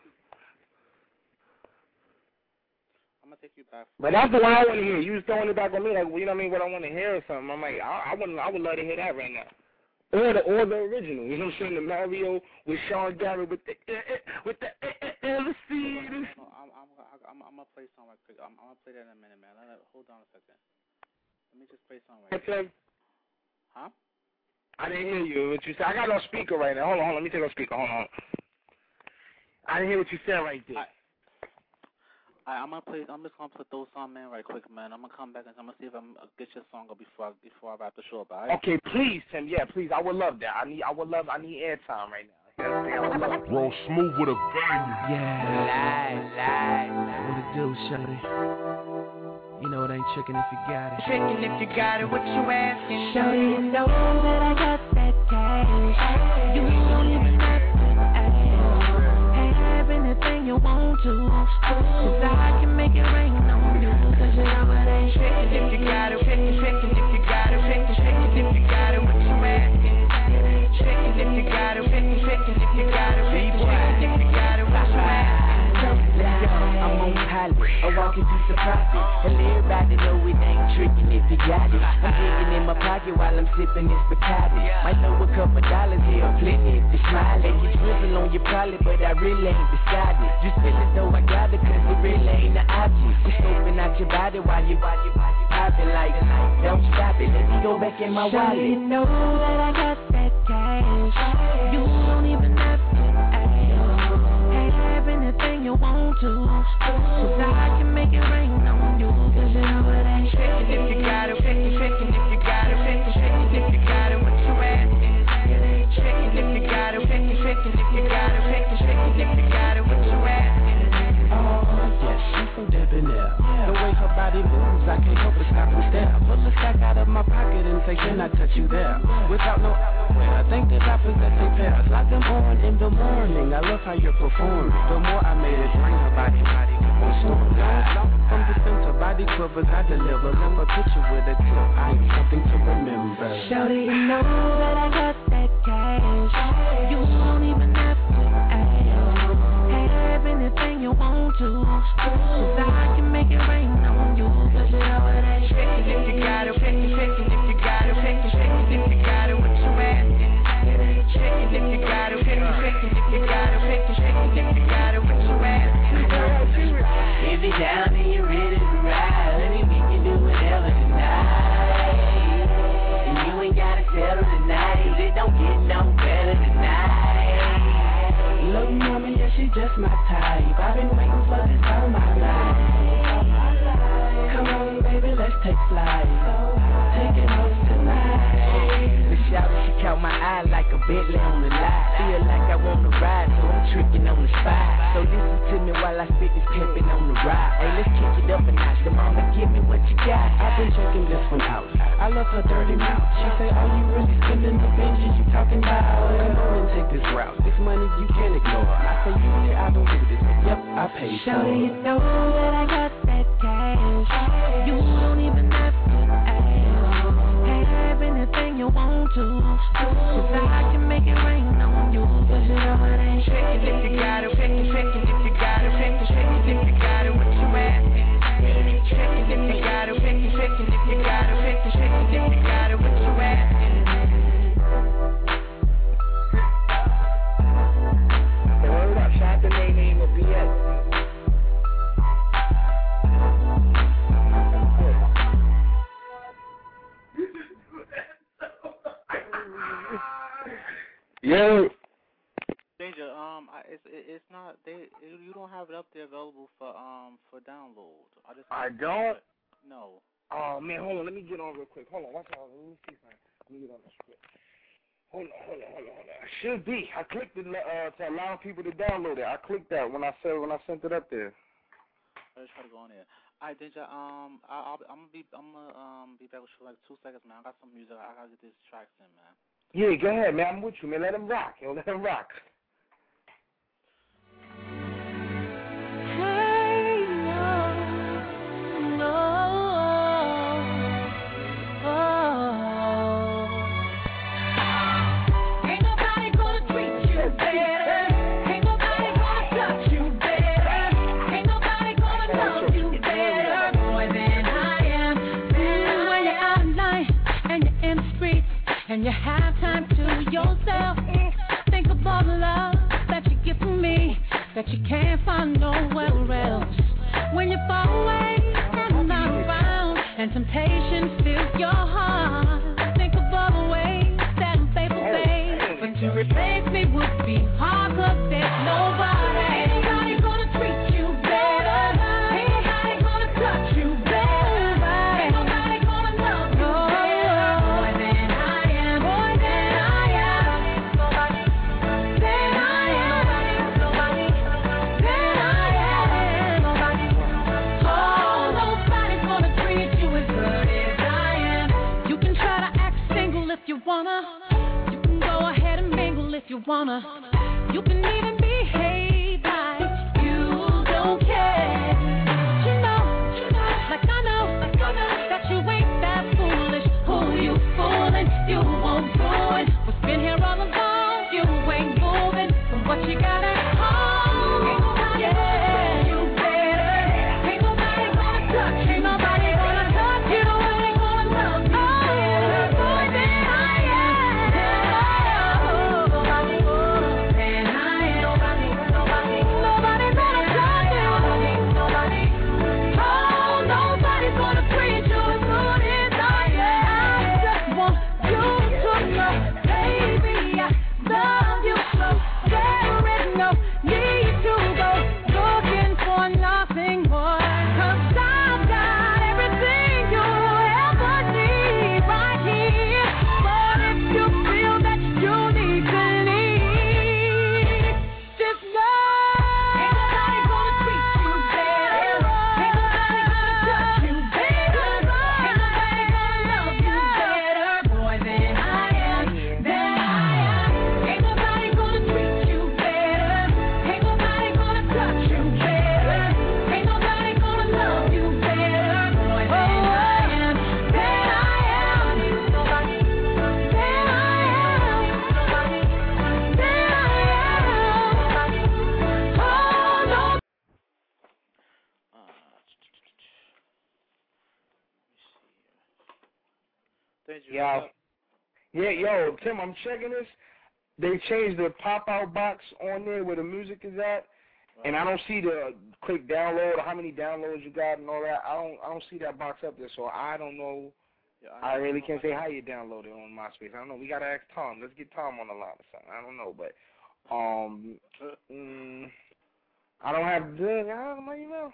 S4: I'm gonna take you back.
S5: But that's the one I want to hear. You was throwing it back on me, like, you know what I mean? What I want to hear or something. I'm like, I, I would, I would love to hear that right now. Or the, or the original. You know what I'm saying? The Mario with Sean Garrett with the, uh, uh, with the, uh, uh, uh, let's see.
S4: No, no, I'm, I'm, I'm, I'm gonna play something right quick. I'm, I'm gonna play that in a minute, man. Let, hold on a second. Let me just play something right quick. Huh?
S5: I didn't hear you. What you said? I got no speaker right now. Hold on, hold on. Let me take no speaker. Hold on. I didn't hear what you said right there. I,
S4: Alright, I'm gonna play. I'm just gonna put those on, man, right quick, man. I'm gonna come back and I'm gonna see if I'm uh, get your song up before I, before I wrap the show up. All right?
S5: Okay, please, Tim. Yeah, please. I would love that. I need. I would love. I need airtime right now. You know what I'm saying? I would love.
S7: Roll smooth with a banger.
S8: Yeah, lie, lie. What it do, shawty? You know it ain't chicken if you got it.
S2: Chicken if you got it. What you asking?
S3: Shawty, you know that I got that cash. You don't even have to ask. Have anything you want to. Cause I can make it rain on you. Cause you know it ain't
S2: chicken if you got it. Chicken, chicken if you got it. Chicken, chicken if you got it. What you asking? Chicken if you got it. Chicken, chicken if you got it. Chicken, chicken if you got it. What you asking?
S8: I'm on pilot, a walking piece of profit. And everybody know it ain't tricking if you got it. I'm digging in my pocket while I'm sipping this Bacardi. Might know a couple dollars here, plenty if you smile. And you drizzle on your pilot, but I really ain't decided. Just feel as though I got it, cause it really ain't an object. Just scoping out your body while you popping like, don't stop it, let me go back in my wallet.
S3: You know that I got that cash. You don't even have to ask. Have anything you want to. Cause I can make it rain on
S8: sensation, I touch you there. Without no I think that I possess a pair. Slide them on in the morning. I love how you're performing. The more I made it bring her body, body on storm guide. From the center, body covers, I deliver. Love a picture with a clip. I ain't something to remember.
S3: Shawty, you know that I got that cash. You won't even have to ask. Have anything you want to. Cause I can make it rain on you. Cause you know it ain't shaking if you got it. Shaking, shaking if you got it. Shaking, shaking if you got it. What you asking? Shaking if you got it. Shaking, shaking if you got it. Shaking, shaking if you got it. What you asking? If you're down and you're ready to ride, honey, we can do whatever tonight. And you ain't gotta settle tonight. It don't get no better tonight. Little mama, yeah, she just my type. I've been waiting for this all my life. Come on, baby, let's take flight. Take it off tonight. The shower, she caught my eye like a Bentley on the lot. Feel like I wanna ride, so I'm tricking on the spot. So listen to me while I spit this pimpin' on the ride. Hey, let's kick it up a notch. The mama, give me what you got. I've been checking this one out. I love her dirty mouth. She say, are you really spending the binges you talking about? Come on and take this route. This money you can't ignore. I say usually I don't do this, but yep, I pay for it. Shawty, you know that I got that cash. You don't even have to ask. Have anything you want to. Cause I can make it rain on you. Cause you know it ain't shaking if you got it. Shaking, shaking if you got it. Shaking, shaking if you got it. What you asking? Shaking if you got it. Shaking, shaking if you got it. Shaking, shaking if you got it. What you asking?
S5: The word up, shout the name name of B S. Yo.
S4: Danger, um, I, it's it, it's not they. You don't have it up there available for um for download. I just.
S5: I don't.
S4: No.
S5: Oh man, hold on. Let me get on real quick. Hold on. Watch out. Let me see if I. Let me get on this quick. Hold on, hold on, hold on, hold on. Should be. I clicked it uh, to allow people to download it. I clicked that when I said when I sent it up there.
S4: Let's try to go on there. All right, Danger. Um, I, I'll, I'm gonna be I'm gonna um be back with you for like two seconds, man. I got some music. I gotta get these tracks in, man.
S5: Yeah, go ahead, man. I'm with you, man. Let him rock, yo. Let him rock.
S3: And you have time to yourself. Think of all the love that you get from me, that you can't find nowhere else. When you fall away and I'm not around, and temptation fills your heart, think of all the ways that I'm faithful, babe. But to replace me would be hard, cause there's nobody. Ain't nobody gonna treat you better. Ain't nobody gonna touch you better. Ain't nobody gonna love you better. More than I am, more than I am. Nobody, than I am. Nobody, than I am. Nobody, oh, nobody's gonna treat you as good as I am. You can try to act single if you wanna. You can go ahead and mingle if you wanna. You can even behave like you don't care. You know, like I know, like I know that you ain't that foolish. Who you fooling? You won't ruin what's been here all along. You ain't moving from what you got at home. Yeah, you better. Ain't nobody gonna touch you. Ain't nobody gonna touch you. Ain't gonna love you. Oh, more than I am. Nobody, than I am. Nobody, nobody, nobody's gonna touch you. Nobody, oh, nobody's
S4: Benji,
S5: Yeah. Yeah, yo, Tim, I'm checking this. They changed the pop-out box on there where the music is at, and I don't see the click download or how many downloads you got and all that. I don't I don't see that box up there, so I don't know. Yeah, I, I really can't say how you download it on MySpace. I don't know. We got to ask Tom. Let's get Tom on the line or something. I don't know, but um, mm, I don't have the, I don't have my email.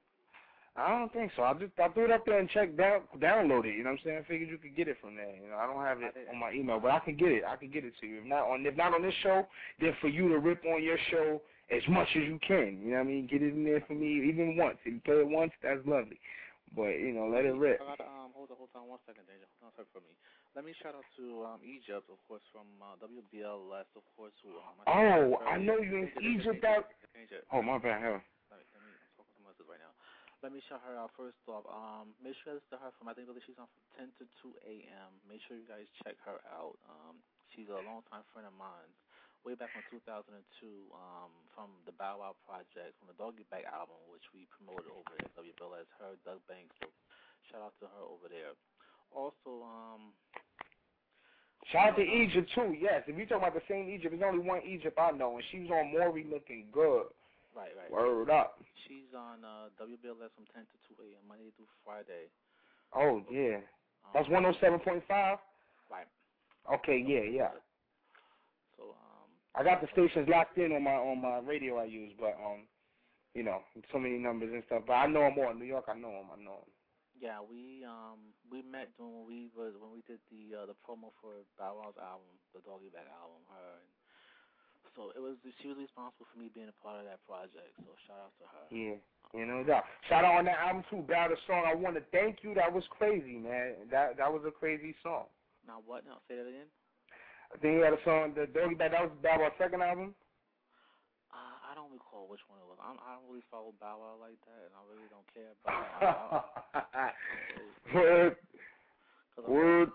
S5: I don't think so. I just I threw it up there and checked down download it. You know what I'm saying? I figured you could get it from there. You know, I don't have it on my email, but I can get it. I can get it to you. If not on if not on this show, then for you to rip on your show as much as you can. You know what I mean? Get it in there for me even once. If you play it once, that's lovely. But you know, let it rip.
S4: I gotta, um, hold on, hold on, one second, Danger. Don't talk for me. Let me shout out to um, Egypt, of course, from uh, W B L S, of course. Who? Um,
S5: I oh, I know you in Egypt. That. Oh my bad. Hell.
S4: Let me, let me I'm talking to myself right now. Let me shout her out first off. Um, make sure to her from I think she's on from ten to two a.m. Make sure you guys check her out. Um, she's a longtime friend of mine, way back in two thousand two, um, from the Bow Wow Project, from the Doggy Bag album, which we promoted over at W B L S. Her, Doug Banks. So shout out to her over there. Also, um,
S5: shout out to Egypt too. Yes, if you talking about the same Egypt, there's only one Egypt I know, and she was on Maury looking good.
S4: Right, right.
S5: Word up.
S4: She's on uh, W B L S from ten to two a.m. Monday through Friday.
S5: Oh, yeah.
S4: Um,
S5: That's one oh seven point five?
S4: Right.
S5: Okay, yeah, yeah.
S4: So, um...
S5: I got the stations locked in on my on my radio I use, but, um, you know, so many numbers and stuff. But I know them all. In New York, I know them. I know them.
S4: Yeah, we um we met doing when we was when we did the uh, the promo for Bow Wow's album, the Doggy Bag album. Her and so it was she was responsible for me being a part of that project. So shout out to her.
S5: Yeah, you know that. Shout out on that album too. Bow the song. I want to thank you. That was crazy, man. That that was a crazy song.
S4: Now what? Now say that again.
S5: I think he had a song, the Doggy Bag. That was Bow Wow's second album.
S4: Uh, I don't recall which one it was. I'm, I don't really follow Bow Wow like that, and I really don't care about it.
S5: Word. Word.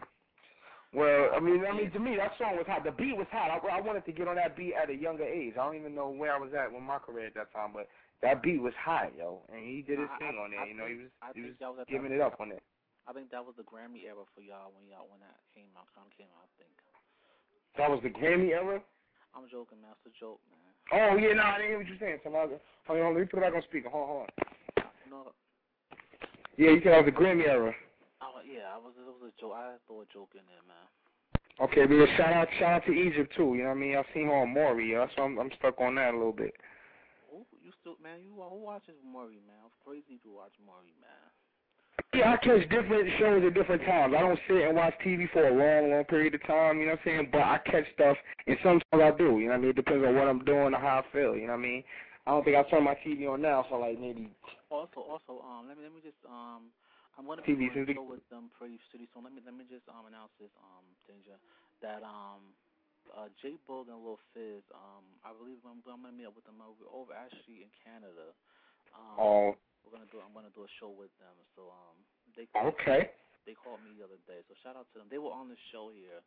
S5: Well, I mean, I mean, to me, that song was hot. The beat was hot. I, I wanted to get on that beat at a younger age. I don't even know where I was at with my career at that time, but that beat was hot, yo. And he did his
S4: I,
S5: thing
S4: I,
S5: on there.
S4: I
S5: you know,
S4: think,
S5: he was,
S4: I
S5: he was,
S4: was
S5: giving it up on it.
S4: I think that was the Grammy era for y'all when y'all when that came out. Kind of came out, I think.
S5: That was the Grammy era?
S4: I'm joking, man. It's a joke, man.
S5: Oh, yeah, no, I didn't hear what you're saying. Hold on, let me put it back on speaker. Hold on, hold on.
S4: No.
S5: Yeah, you said that was the Grammy era.
S4: Oh, yeah, I was, it was a joke. I threw a joke in there, man.
S5: Okay, but yeah, shout out, shout out to Egypt, too. You know what I mean? I've seen her on Maury, yeah, so I'm, I'm stuck on that a little bit.
S4: Who, you still, man, you, who watches Maury, man? It's crazy to watch Maury, man.
S5: Yeah, I catch different shows at different times. I don't sit and watch T V for a long, long period of time, you know what I'm saying? But I catch stuff, and sometimes I do, you know what I mean? It depends on what I'm doing or how I feel, you know what I mean? I don't think I turn my T V on now for like maybe...
S4: Also, also, um, let me let me just, um, I'm going to
S5: T V
S4: be doing a show
S5: the...
S4: with them pretty soon, so let me, let me just um, announce this, um, Danger, that, um, uh, J Bug and Lil Fizz, um, I believe I'm, I'm going to meet up with them over, over actually in Canada. Um, oh. We're gonna do. I'm gonna do a show with them. So um, they called,
S5: okay.
S4: They called me the other day. So shout out to them. They were on the show here.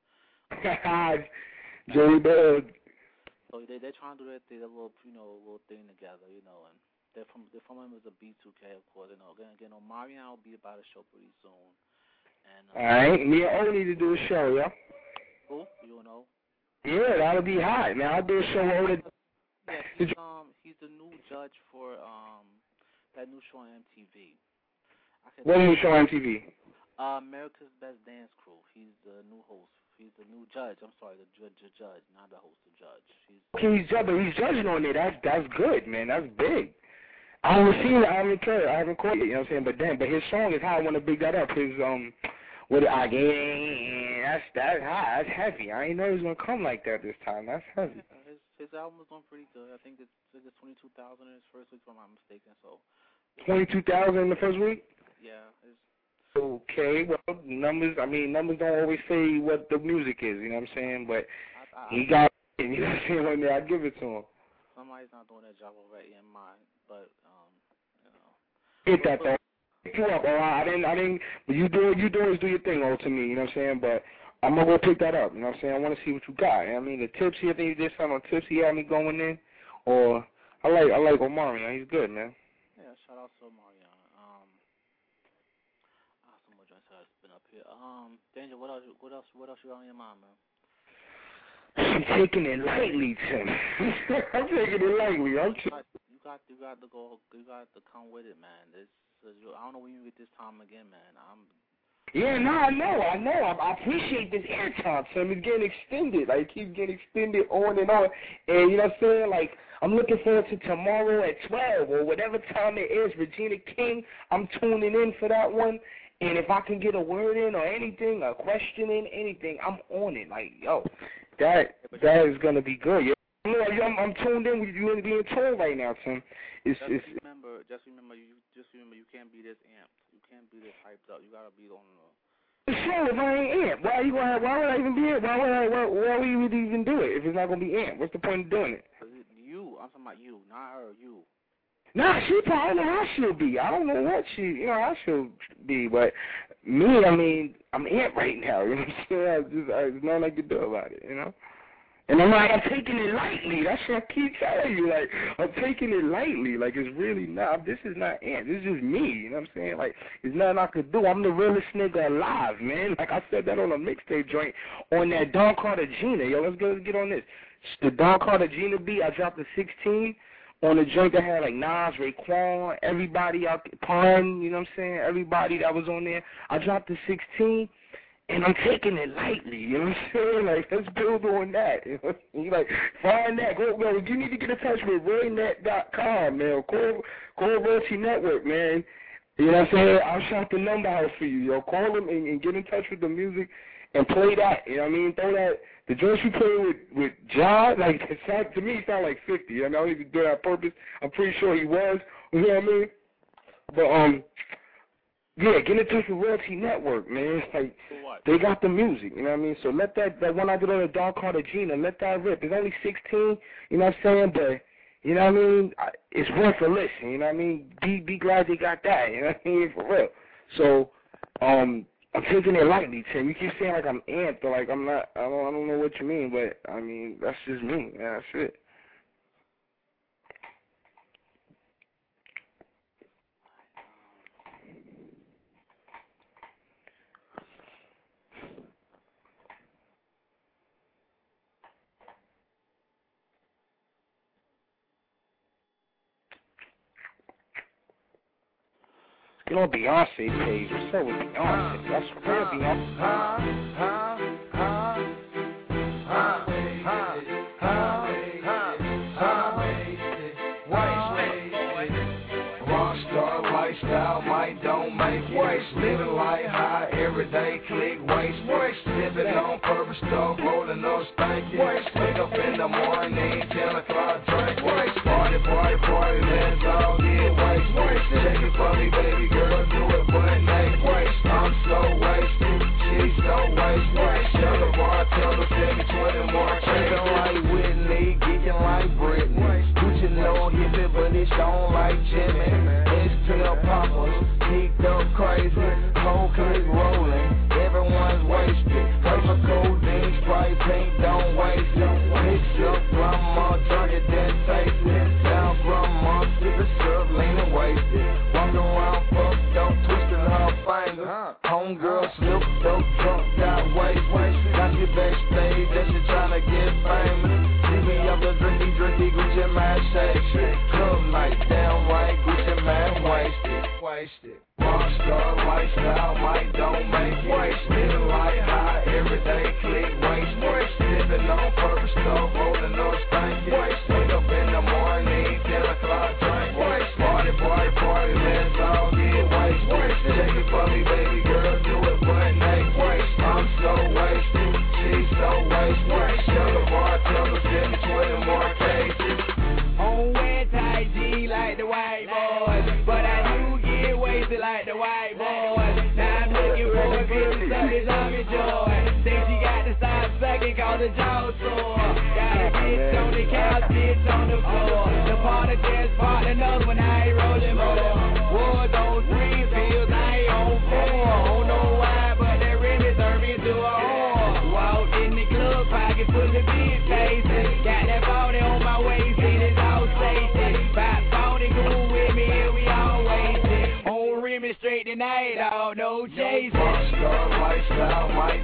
S5: J Bug.
S4: So they they're trying to do their, their little you know little thing together, you know, and they're from they're from members of B two K, of course. You know, again, again, Marion will be about a show pretty soon. And um,
S5: all right, me and O need to do a show, yeah.
S4: Who you know?
S5: Yeah, that'll be hot. Now I'll do a show over the.
S4: Yeah, he's um he's the new judge for um. that new show on M T V.
S5: What new show on M T V?
S4: Uh, America's Best Dance Crew. He's the new host. He's the new judge. I'm sorry, the judge, the judge, not the host, the judge. He's
S5: okay, he's judging. He's judging on it. That's that's good, man. That's big. I haven't seen it. I haven't heard. I haven't caught it. You know what I'm saying? But damn, but his song is how I want to big that up. His um, what I again? That's that's high. That's heavy. I didn't know he was gonna come like that this time. That's heavy.
S4: Yeah, his his album was going pretty good. I think it's it's twenty-two thousand in his first week, if I'm not mistaken. So.
S5: Twenty-two thousand in the first week.
S4: Yeah. It's,
S5: okay. Well, numbers. I mean, numbers don't always say what the music is. You know what I'm saying? But
S4: I, I,
S5: he got. You know what I'm saying? One day I give it to him.
S4: Somebody's not doing their job already in mind, but um, you know.
S5: Hit that though. Pick you up. Oh, I didn't. I didn't. But you do. You do is do your thing, oh, to me. You know what I'm saying? But I'm gonna go pick that up. You know what I'm saying? I want to see what you got. I mean, the Tipsy. I think you did something on Tipsy. Had me going in. Or I like. I like Omari. Man. He's good, man.
S4: Yeah, shout out to Marion. Um, I have some more joints that's been up Okay. Um, Daniel, what else? What else? What else you got on your mind, man?
S5: I'm taking it lightly, Tim. I'm taking it lightly. I'm t-
S4: you got, you got to go. You got to come with it, man. This, I don't know when you get this time again, man. I'm.
S5: Yeah, no, I know, I know. I, I appreciate this airtime, Tim. It's getting extended. Like, it keeps getting extended on and on. And you know what I'm saying? Like, I'm looking forward to tomorrow at twelve or whatever time it is. Regina King, I'm tuning in for that one. And if I can get a word in or anything, a question in, anything, I'm on it. Like, yo, that that is gonna be good. Yo, I'm, I'm tuned in with you and being tuned right now, Tim. It's,
S4: just
S5: it's,
S4: remember, just remember, you just remember, you can't be this amped. You can't be this hyped up. You gotta be on the.
S5: Sure, if I ain't amped, why you why, why would I even be amped? Why would I why, why would you even do it if it's not gonna be amped? What's the point of doing it?
S4: You, I'm talking about you, not her. You.
S5: Nah, she probably know how she'll be. I don't know what she, you know, how she'll be, but me, I mean, I'm amped right now. You know what I'm saying? I just, I, there's nothing I can do about it, you know. And I'm like, I'm taking it lightly. That's what I keep telling you. Like, I'm taking it lightly. Like, it's really not, this is not amped. This is just me, you know what I'm saying? Like, there's nothing I could do. I'm the realest nigga alive, man. Like, I said that on a mixtape joint on that Don Cartagena. Yo, let's go let's get on this. The Don Cartagena beat, I dropped a sixteen on a joint that had, like, Nas, Raekwon, everybody out there, Pun, you know what I'm saying? Everybody that was on there. I dropped a sixteen. And I'm taking it lightly, you know what I'm saying? Like, let's build on that. You know? You like, find that. Go, go. You need to get in touch with roy net dot com, man. Call, call Royalty Network, man. You know what I'm saying? I'll shout the number out for you, yo. Call them and, and get in touch with the music and play that. You know what I mean? Throw that. The joints you play with, with John, like, it sound, to me, it sound like fifty. I mean, I don't even do that on purpose. I'm pretty sure he was. You know what I mean? But, um... yeah, get in touch with Royalty Network, man. Like, they got the music, you know what I mean? So let that, that one I did on the Don Cartagena, let that rip. It's only sixteen, you know what I'm saying? But, you know what I mean? It's worth a listen, you know what I mean? Be be glad they got that, you know what I mean? For real. So, um, I'm taking it lightly, Tim. You keep saying like I'm amped, or like I'm not, I don't, I don't know what you mean, but, I mean, that's just me. Yeah, that's it. Get on Beyonce page. What's up with Beyonce? That's real Beyonce.
S6: Rockstar lifestyle, might don't make it. Living like high, everyday click, waste, waste. Sipping on purpose stuff, rolling up stanky. Wake up in the morning, ten o'clock drink, waste. Party, party, party, let's all get waste, waste. Shake it for me, baby girl, do it butt naked, waste. I'm so wasted, she's so wasted. Tell the bartender, send me twenty more cakes. Shaking like Whitney, geeking like Britney. Gucci no hippie, but it's on like Jimmy. It's twelve poppers, geeked up crazy. Whole clique rolling, everyone's wasted. Wait for codeine, Sprite, pink, don't waste it. Mix up, grandma, drunk it, then taste it. Now grandma, sip it, syrup, lean and wasted. Walking around fucked up, twisting her finger. Homegirl slipped up, drunk, got wasted. Got you backstage, that she tryna get famous. See me up the drinky, drinky, Gucci man, shake, shake. Club night, damn right, Gucci man, wasted, wasted. Rockstar lifestyle, might don't make it. Waste, living like high, everyday click, waste, waste. Living on purpose stuff, rolling up stanky. Waste, wake up in the morning, ten o'clock drink. Waste, party, party, party, let's all get waste, waste. Shake it for me, baby girl, do it butt naked. Waste, I'm so wasted, she's so waste, waste. Tell the bartender, send me twenty more cases.
S8: On wet tight G like the white boys, but I do get wasted like the white boys. Now I'm looking for a good studies on me joy. Think she got to stop sucking cause the jaw sore. Got a bitch on the couch, bitch on the floor. The party just part another when I ain't rolling more. Woods on three fields, I ain't on four. Don't know why, but that really turned me to a whore. Walked in the club, pocket full of big faces. Got that body on my waist, and it's all safety. About forty cool with me, and we all wasted. On rim straight tonight, all no chasing.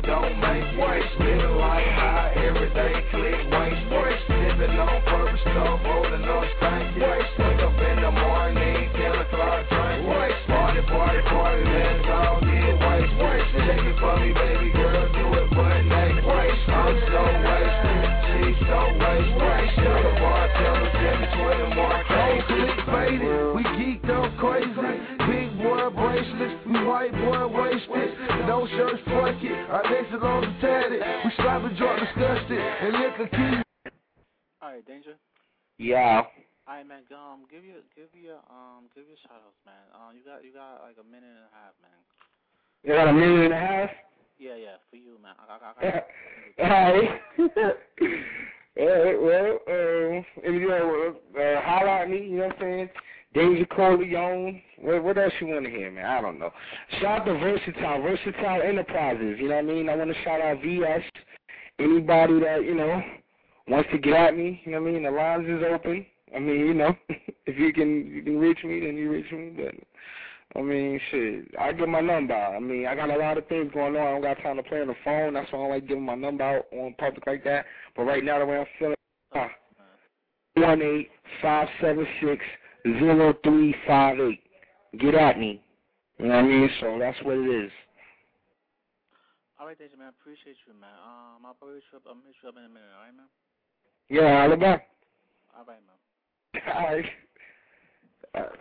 S6: don't make waste. Living like high, everyday click, waste, waste. Living on purpose, stuff, rolling on stank, waste. Wake up in the morning, ten o'clock, drink, waste. Party, party, party, let's all get waste, waste. Take it for me, baby girl, do it, but next waste. I'm so wasted, she's so waste, waste. Tell the bartender, send me twenty more crazy. Click faded, we geeked up crazy. Big boy bracelets, we white boy wasted. No shirts, fuck it, our legs are on the tatted. We slap and drop disgusted, and lick a key.
S4: Alright, Danger.
S5: Yeah.
S4: Alright, man. Um, give you, give you, um, give you shout outs, man. Um, you got, you got like a minute and a half, man.
S5: You got a minute and a half?
S4: Yeah, yeah, for you, man. I, I, I,
S5: Alright. Alright, well, uh, if you know, uh, holler at me, you know what I'm saying? Danger Corleone. What, what else you want to hear, man? I don't know. Shout out to Versatile, Versatile Enterprises, you know what I mean? I want to shout out V S. Anybody that, you know, wants to get at me, you know what I mean? The lines is open. I mean, you know, if you can you can reach me, then you reach me. But, I mean, shit, I give my number out. I mean, I got a lot of things going on. I don't got time to play on the phone. That's why I don't like giving my number out on public like that. But right now, the way I'm feeling, uh, one eight five seven six zero three five eight. Get at me. You know what I mean? So that's what it is.
S4: All right, Danger, man. Appreciate you, man. Um, I'll probably show up, I'll meet you up in a minute, all right, man?
S5: Yeah, Alabama.
S4: All right, man.
S5: All right. All right.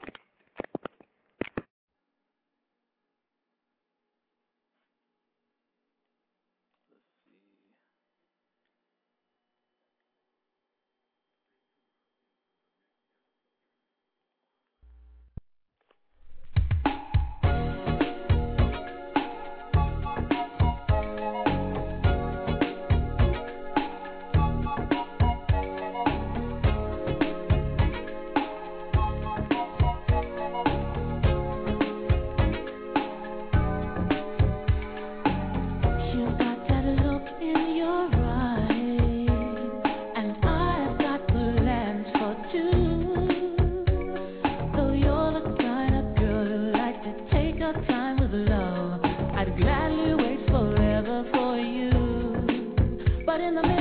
S3: But in the